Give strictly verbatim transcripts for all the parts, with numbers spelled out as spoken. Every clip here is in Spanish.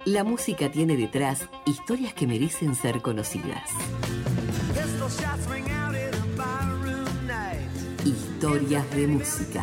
La música tiene detrás historias que merecen ser conocidas. Historias de música.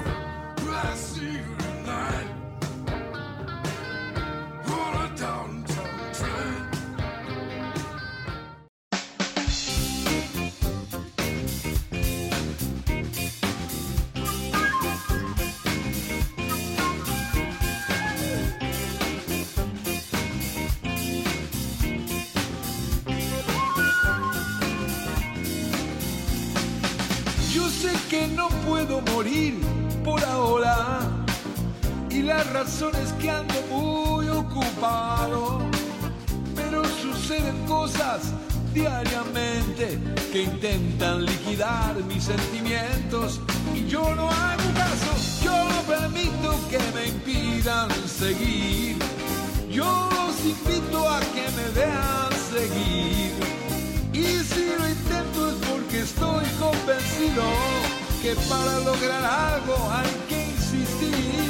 Que no puedo morir por ahora y la razón es que ando muy ocupado, pero suceden cosas diariamente que intentan liquidar mis sentimientos y yo no hago caso, yo no permito que me impidan seguir, yo los invito a que me vean seguir. Y si lo intento es porque estoy convencido que para lograr algo hay que insistir.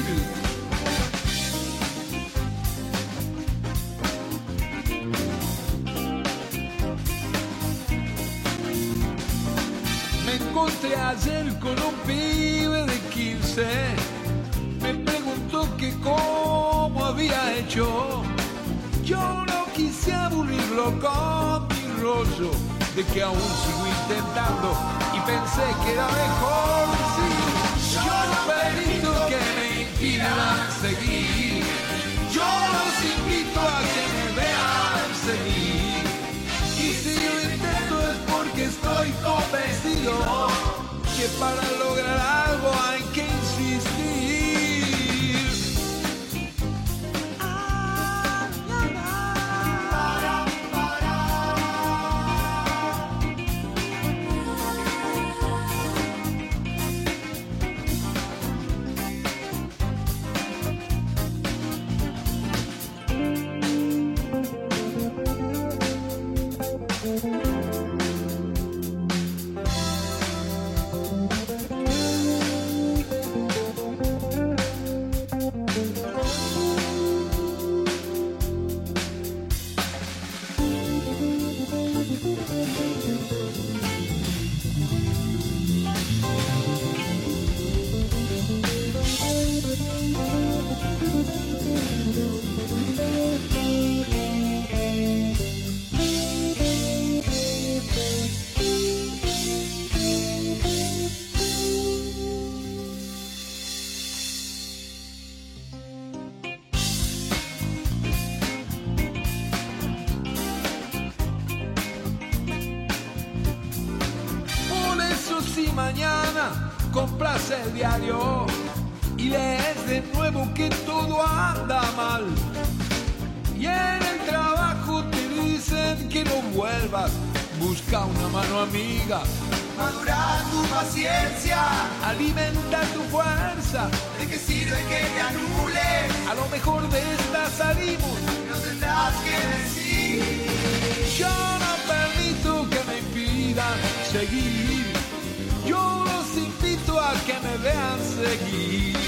Me encontré ayer con un pibe de quince, me preguntó que cómo había hecho. Yo no quise aburrirlo con mi rollo de que aún sigo intentando y pensé que era mejor decir yo no permito que me impidan seguir, yo los invito a que me vean seguir y si lo intento es porque estoy convencido que para lograr algo hay que insistir. Mañana compras el diario y lees de nuevo que todo anda mal y en el trabajo te dicen que no vuelvas, busca una mano amiga, madura tu paciencia, alimenta tu fuerza. ¿De qué sirve que te anule? A lo mejor de esta salimos, no tendrás que decir yo no permito que me impidan seguir, yo los invito a que me vean seguir.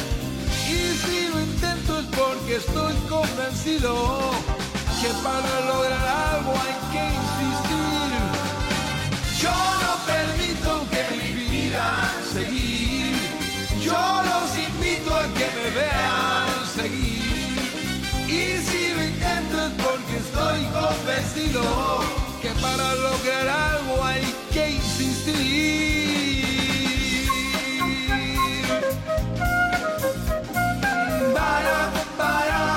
Y si lo intento es porque estoy convencido que para lograr algo hay que insistir. Yo no permito que me impidan seguir, yo los invito a que me vean seguir. Y si lo intento es porque estoy convencido que para lograr algo hay que insistir. Para, para,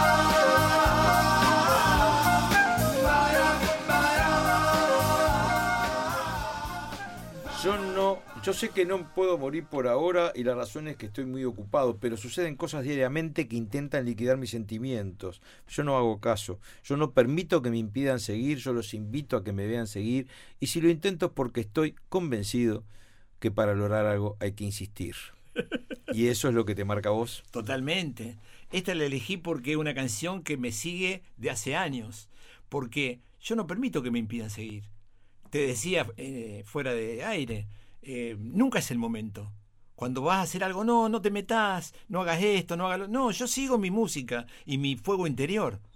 para, para. Yo no, yo sé que no puedo morir por ahora y la razón es que estoy muy ocupado, pero suceden cosas diariamente que intentan liquidar mis sentimientos. Yo no hago caso, yo no permito que me impidan seguir, yo los invito a que me vean seguir y si lo intento es porque estoy convencido que para lograr algo hay que insistir. ¿Y eso es lo que te marca a vos? Totalmente. Esta la elegí porque es una canción que me sigue de hace años, porque yo no permito que me impidan seguir. Te decía eh, fuera de aire, eh, nunca es el momento. Cuando vas a hacer algo, no, no te metas, no hagas esto, no hagas lo... No, yo sigo mi música y mi fuego interior.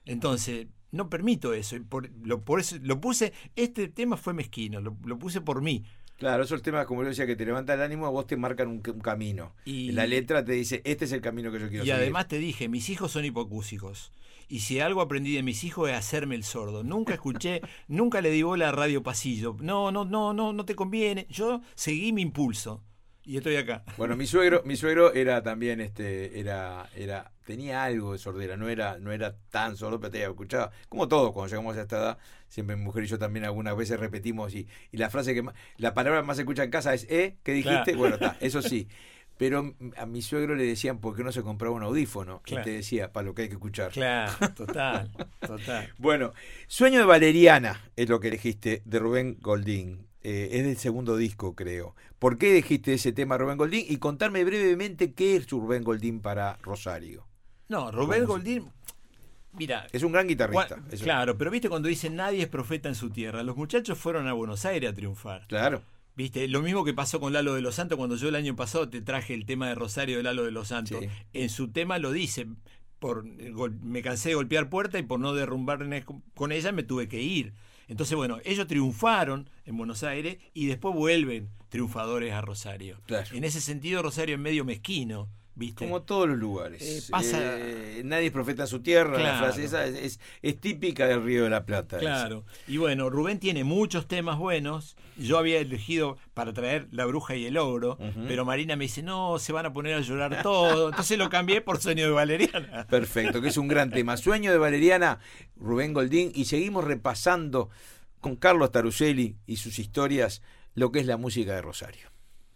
Entonces, no permito eso. Y por, lo, por eso lo puse, este tema fue mezquino, lo, lo puse por mí. Claro, esos temas, como yo decía, que te levanta el ánimo, a vos te marcan un, un camino. Y la letra te dice, este es el camino que yo quiero Y seguir. además te dije, mis hijos son hipocúsicos. Y si algo aprendí de mis hijos es hacerme el sordo. Nunca escuché, nunca le di bola a Radio Pasillo. No, no, no, no, no te conviene. Yo seguí mi impulso. Y estoy acá. Bueno, mi suegro, mi suegro era también, este, era, era, tenía algo de sordera, no era, no era tan sordo, pero te escuchaba, como todos cuando llegamos a esta edad, siempre mi mujer y yo también algunas veces repetimos, y, y la frase que más, la palabra que más se escucha en casa es ¿eh? ¿Qué dijiste? Claro. Bueno, está, eso sí. Pero a mi suegro le decían por qué no se compraba un audífono. Claro. Y te decía, para lo que hay que escuchar. Claro, total, total. Bueno, Sueño de Valeriana es lo que elegiste de Rubén Goldín. Eh, es del segundo disco, creo. ¿Por qué elegiste ese tema, Rubén Goldín? Y contarme brevemente qué es Rubén Goldín para Rosario. No, Rubén Goldín, mira... Es un gran guitarrista. Eso. Claro, pero viste cuando dicen nadie es profeta en su tierra. Los muchachos fueron a Buenos Aires a triunfar. Claro. Viste, lo mismo que pasó con Lalo de los Santos cuando yo el año pasado te traje el tema de Rosario de Lalo de los Santos. Sí. En su tema lo dice, por me cansé de golpear puerta y por no derrumbar con ella me tuve que ir. Entonces, bueno, ellos triunfaron en Buenos Aires y después vuelven triunfadores a Rosario. Claro. En ese sentido, Rosario es medio mezquino, ¿viste? Como todos los lugares. Eh, pasa... eh, nadie es profeta en su tierra, claro. La frase esa es, es, es típica del Río de la Plata. Claro. Esa. Y bueno, Rubén tiene muchos temas buenos. Yo había elegido para traer La Bruja y el Ogro, uh-huh. pero Marina me dice, no, se van a poner a llorar todo. Entonces lo cambié por Sueño de Valeriana. Perfecto, que es un gran tema. Sueño de Valeriana, Rubén Goldín, y seguimos repasando con Carlos Tarusselli y sus historias lo que es la música de Rosario.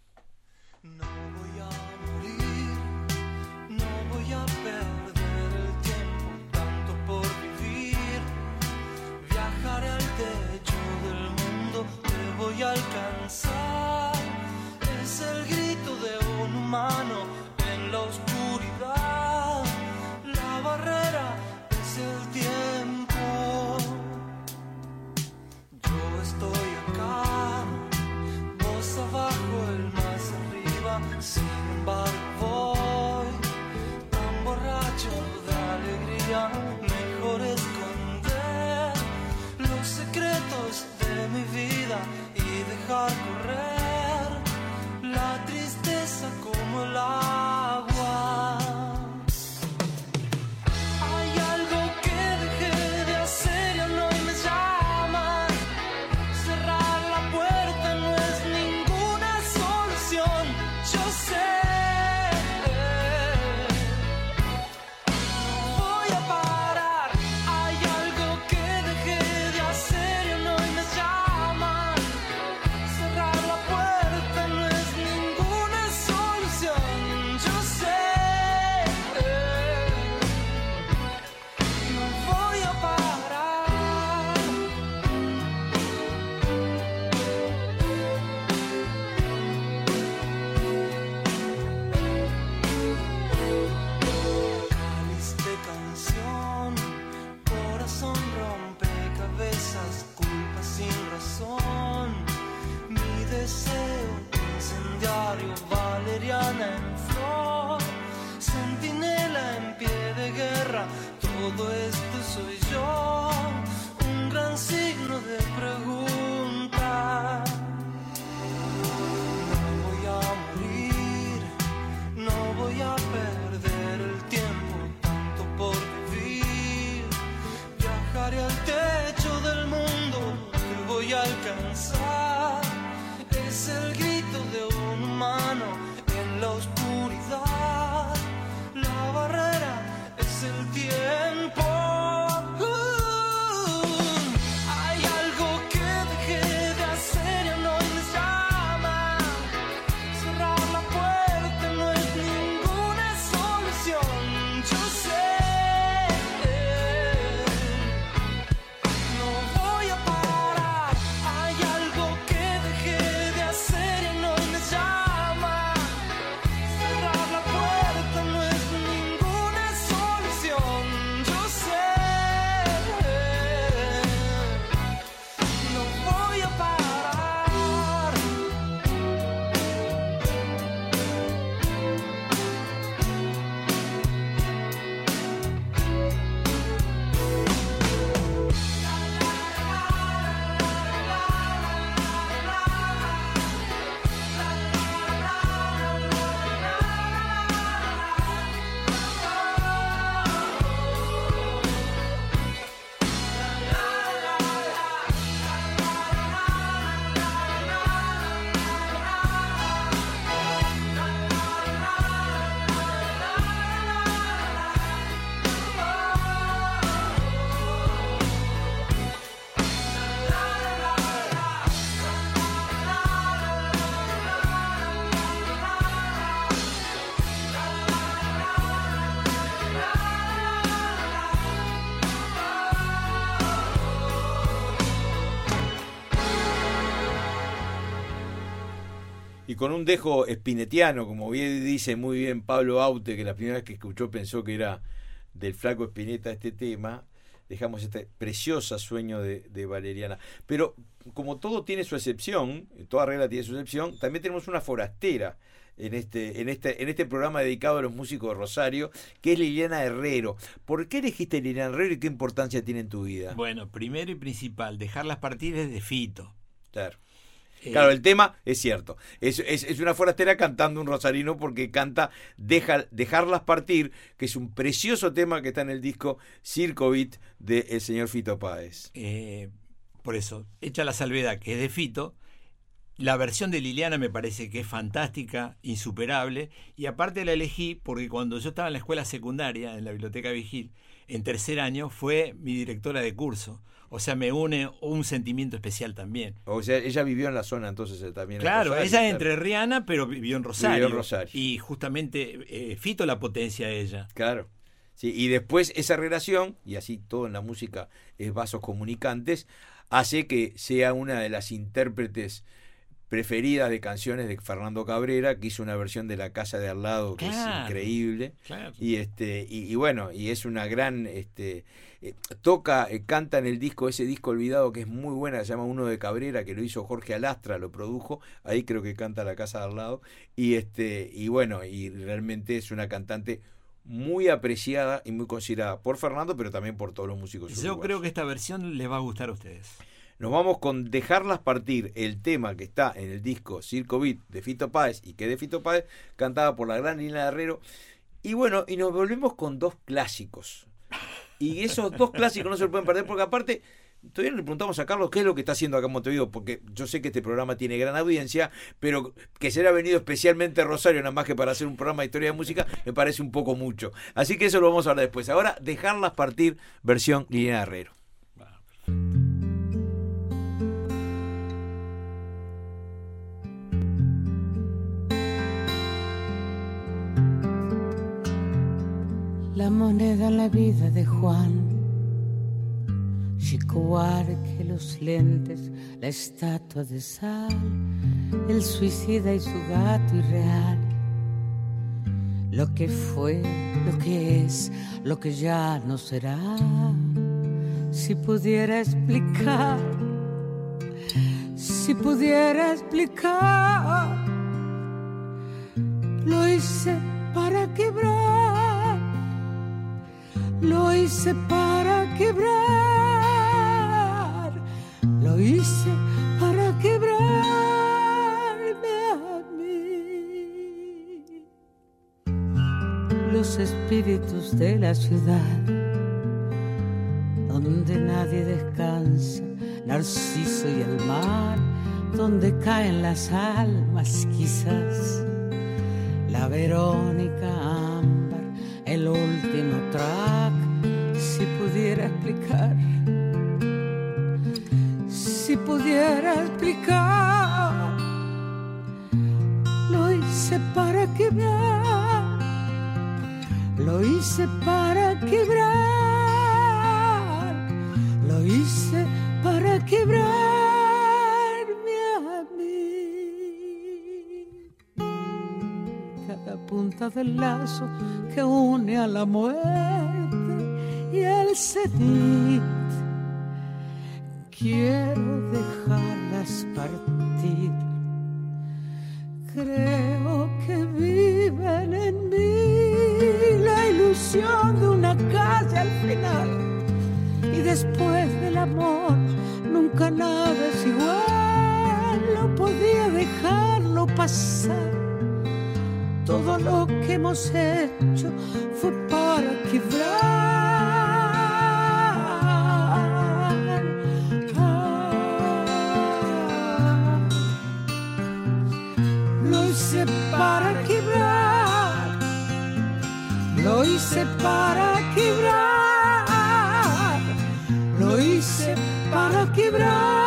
No voy a morir, no voy a perder el tiempo tanto por vivir. Viajaré al techo del mundo, te voy a alcanzar. Es el grito de un humano en la oscuridad. La barrera es el tiempo. Yo estoy acá, vos abajo, el más arriba. Sin embargo voy tan borracho de alegría. Mejor esconder los secretos de mi vida y dejar correr la tristeza como el agua. Hay algo que dejé de hacer y aún hoy me llama. Cerrar la puerta no es ninguna solución, yo sé. No voy a parar. Hay algo que dejé de hacer y aún hoy me llama. Cerrar la puerta no es ninguna solución, yo sé. No voy a parar. Cáliz de canción, corazón rompecabezas, culpa sin razón. Mi deseo incendiario, valeriana en flor, centinela en pie de guerra. Todo esto soy yo, un gran signo de pregunta. No voy a morir, no voy a perder el tiempo tanto por vivir. Viajaré al techo del mundo, te voy a alcanzar. Es el grito de un humano en la oscuridad. La barrera es el tiempo. Hay algo que dejé de hacer y aún hoy me llama. Cerrar la puerta no es ninguna solución, yo sé. No voy a parar. Hay algo y con un dejo spinetiano, como bien dice muy bien Pablo Aute, que la primera vez que escuchó pensó que era del Flaco Spinetta este tema. Dejamos este precioso Sueño de, de Valeriana. Pero como todo tiene su excepción, toda regla tiene su excepción, también tenemos una forastera en este, en este, en este programa dedicado a los músicos de Rosario, que es Liliana Herrero. ¿Por qué elegiste a Liliana Herrero y qué importancia tiene en tu vida? Bueno, primero y principal, dejarlas partir es de Fito. Claro. Eh, Claro, el tema es cierto. Es, es, es una forastera cantando un rosarino porque canta Deja, Dejarlas Partir, que es un precioso tema que está en el disco Circo Beat del señor Fito Páez. eh, por eso, hecha la salvedad que es de Fito, la versión de Liliana me parece que es fantástica, insuperable, y aparte la elegí porque cuando yo estaba en la escuela secundaria, en la Biblioteca Vigil, en tercer año, fue mi directora de curso. O sea, me une un sentimiento especial también. O sea, ella vivió en la zona entonces eh, también. Claro, en Rosario, ella es claro. entrerriana, pero vivió en Rosario. Vivió en Rosario. Y justamente eh, Fito la potencia a ella. Claro. Sí, y después esa relación, y así todo en la música es vasos comunicantes, hace que sea una de las intérpretes preferidas de canciones de Fernando Cabrera, que hizo una versión de La Casa de Al Lado que Claro, es increíble. Claro. Y este y, y bueno, y es una gran este eh, toca, eh, canta en el disco, ese disco olvidado que es muy buena, se llama Uno de Cabrera, que lo hizo Jorge Alastra, lo produjo, ahí creo que canta La Casa de Al Lado, y este y bueno, y realmente es una cantante muy apreciada y muy considerada por Fernando, pero también por todos los músicos Yo uruguayos. creo que esta versión les va a gustar a ustedes. Nos vamos con Dejarlas Partir, el tema que está en el disco Circo Beat de Fito Páez y que de Fito Páez, cantada por la gran Liliana Herrero. Y bueno, y nos volvemos con dos clásicos. Y esos dos clásicos no se lo pueden perder porque aparte, todavía le preguntamos a Carlos qué es lo que está haciendo acá en Montevideo, porque yo sé que este programa tiene gran audiencia, pero que se le ha venido especialmente a Rosario, nada más que para hacer un programa de historia de música, me parece un poco mucho. Así que eso lo vamos a hablar después. Ahora, Dejarlas Partir, versión Liliana Herrero. La moneda en la vida de Juan, Chico Buarque, los lentes, la estatua de sal, el suicida y su gato irreal. Lo que fue, lo que es, lo que ya no será. Si pudiera explicar, si pudiera explicar, lo hice para quebrar, lo hice para quebrar, lo hice para quebrarme a mí. Los espíritus de la ciudad, donde nadie descansa, Narciso y el mar, donde caen las almas quizás, la Verónica ámbar, el último track. Si pudiera explicar, si pudiera explicar, lo hice para quebrar, lo hice para quebrar, lo hice para quebrarme a mí. Cada punta del lazo que une a la muerte y el cenit, quiero dejarlas partir. Creo que viven en mí la ilusión de una calle al final, y después del amor nunca nada es igual. No podía dejarlo pasar. Todo lo que hemos hecho fue para quebrar. Ah, lo hice para quebrar, lo hice para quebrar, lo hice para quebrar.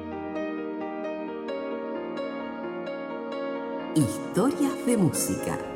Historias de música.